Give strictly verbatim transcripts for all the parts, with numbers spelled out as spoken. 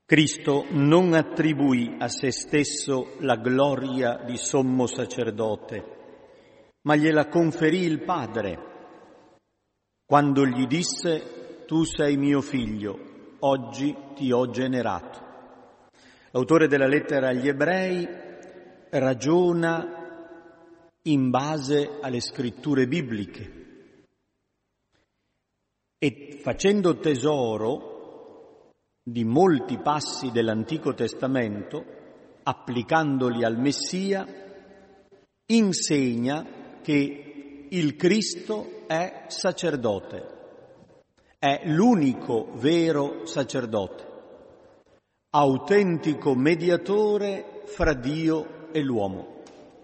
Cristo non attribuì a se stesso la gloria di sommo sacerdote, ma gliela conferì il Padre, quando gli disse: «Tu sei mio figlio, oggi ti ho generato». L'autore della lettera agli Ebrei ragiona in base alle scritture bibliche e, facendo tesoro di molti passi dell'Antico Testamento, applicandoli al Messia, insegna che il Cristo è sacerdote, è l'unico vero sacerdote, autentico mediatore fra Dio e l'uomo.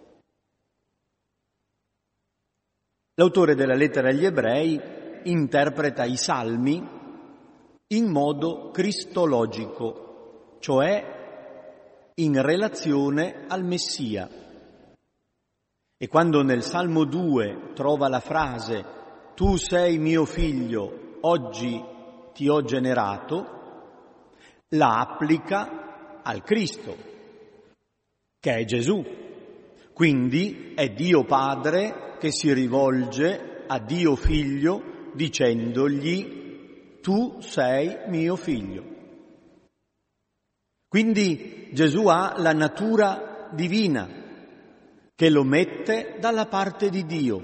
L'autore della lettera agli Ebrei interpreta i Salmi in modo cristologico, cioè in relazione al Messia. E quando nel Salmo due trova la frase «Tu sei mio figlio, oggi ti ho generato», la applica al Cristo, che è Gesù. Quindi è Dio Padre che si rivolge a Dio Figlio dicendogli: «Tu sei mio figlio». Quindi Gesù ha la natura divina che lo mette dalla parte di Dio.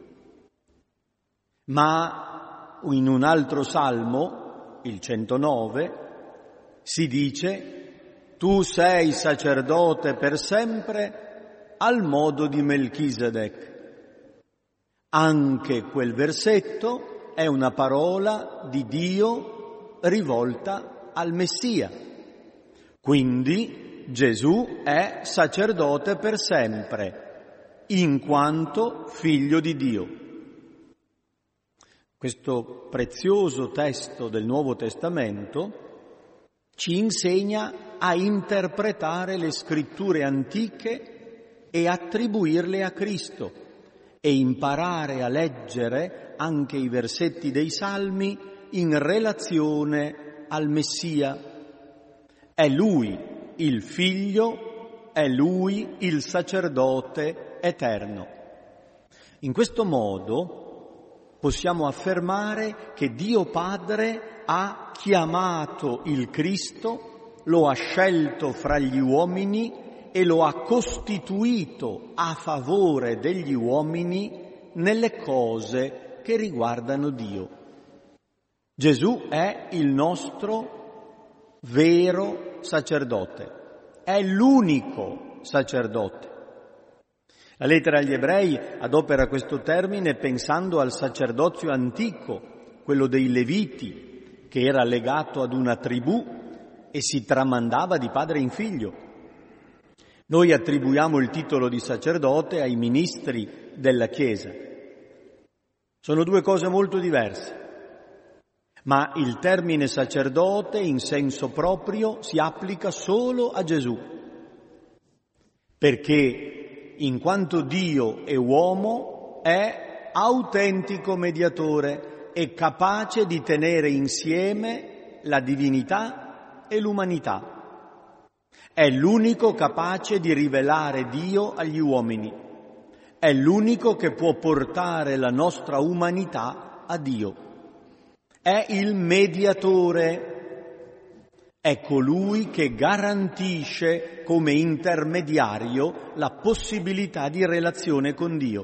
Ma in un altro salmo, il centonove, si dice: «Tu sei sacerdote per sempre al modo di Melchisedec». Anche quel versetto è una parola di Dio rivolta al Messia. Quindi Gesù è sacerdote per sempre, in quanto figlio di Dio. Questo prezioso testo del Nuovo Testamento ci insegna a interpretare le scritture antiche e attribuirle a Cristo e imparare a leggere anche i versetti dei Salmi in relazione al Messia. È Lui il Figlio, è Lui il sacerdote eterno. In questo modo possiamo affermare che Dio Padre ha chiamato il Cristo, lo ha scelto fra gli uomini e lo ha costituito a favore degli uomini nelle cose che riguardano Dio. Gesù è il nostro vero sacerdote, è l'unico sacerdote. La lettera agli Ebrei adopera questo termine pensando al sacerdozio antico, quello dei Leviti, che era legato ad una tribù e si tramandava di padre in figlio. Noi attribuiamo il titolo di sacerdote ai ministri della Chiesa. Sono due cose molto diverse, ma il termine sacerdote in senso proprio si applica solo a Gesù, perché in quanto Dio e uomo è autentico mediatore e capace di tenere insieme la divinità e l'umanità. È l'unico capace di rivelare Dio agli uomini. È l'unico che può portare la nostra umanità a Dio. È il mediatore. È colui che garantisce come intermediario la possibilità di relazione con Dio.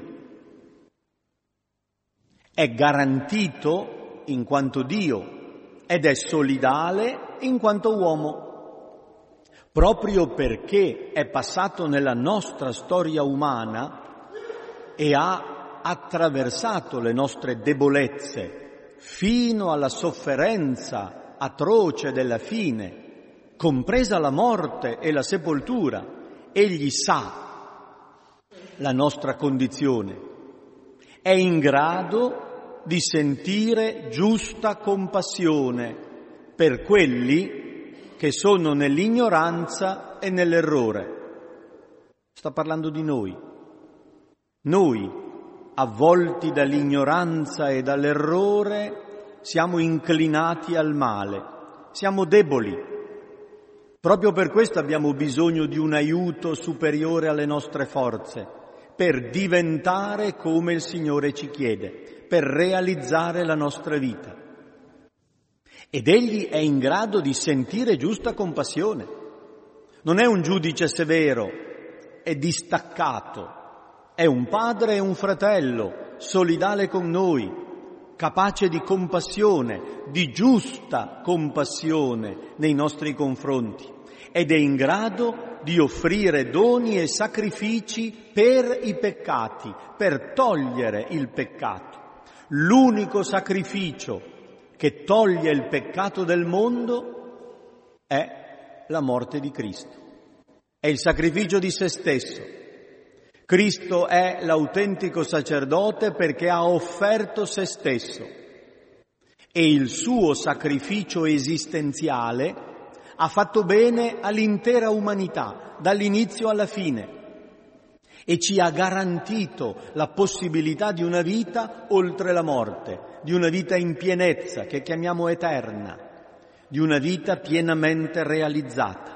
È garantito in quanto Dio ed è solidale in quanto uomo. Proprio perché è passato nella nostra storia umana e ha attraversato le nostre debolezze fino alla sofferenza atroce della fine, compresa la morte e la sepoltura, egli sa la nostra condizione, è in grado di sentire giusta compassione per quelli che sono nell'ignoranza e nell'errore. Sta parlando di noi. Noi, avvolti dall'ignoranza e dall'errore, siamo inclinati al male, siamo deboli, Proprio per questo abbiamo bisogno di un aiuto superiore alle nostre forze, per diventare come il Signore ci chiede, per realizzare la nostra vita. Ed Egli è in grado di sentire giusta compassione. Non è un giudice severo, è distaccato, è un padre e un fratello, solidale con noi, capace di compassione, di giusta compassione nei nostri confronti, ed è in grado di offrire doni e sacrifici per i peccati, per togliere il peccato. L'unico sacrificio che toglie il peccato del mondo è la morte di Cristo. È il sacrificio di se stesso. Cristo è l'autentico sacerdote perché ha offerto se stesso e il suo sacrificio esistenziale ha fatto bene all'intera umanità, dall'inizio alla fine, e ci ha garantito la possibilità di una vita oltre la morte, di una vita in pienezza che chiamiamo eterna, di una vita pienamente realizzata.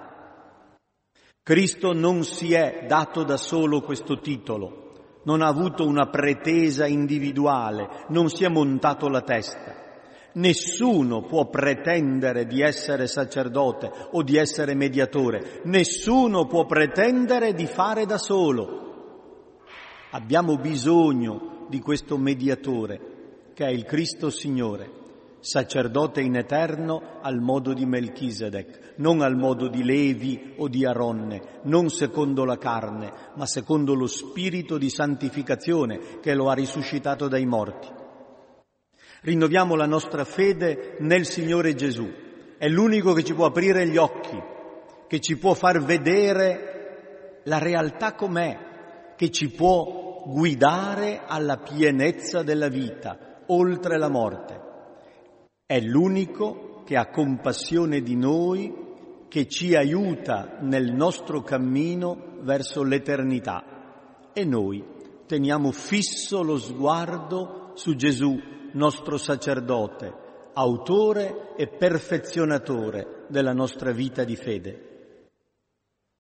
Cristo non si è dato da solo questo titolo, non ha avuto una pretesa individuale, non si è montato la testa. Nessuno può pretendere di essere sacerdote o di essere mediatore, nessuno può pretendere di fare da solo. Abbiamo bisogno di questo mediatore, che è il Cristo Signore, sacerdote in eterno al modo di Melchisedec, non al modo di Levi o di Aronne, non secondo la carne, ma secondo lo spirito di santificazione che lo ha risuscitato dai morti. Rinnoviamo la nostra fede nel Signore Gesù. È l'unico che ci può aprire gli occhi, che ci può far vedere la realtà com'è, che ci può guidare alla pienezza della vita, oltre la morte. È l'unico che ha compassione di noi, che ci aiuta nel nostro cammino verso l'eternità. E noi teniamo fisso lo sguardo su Gesù, nostro sacerdote, autore e perfezionatore della nostra vita di fede.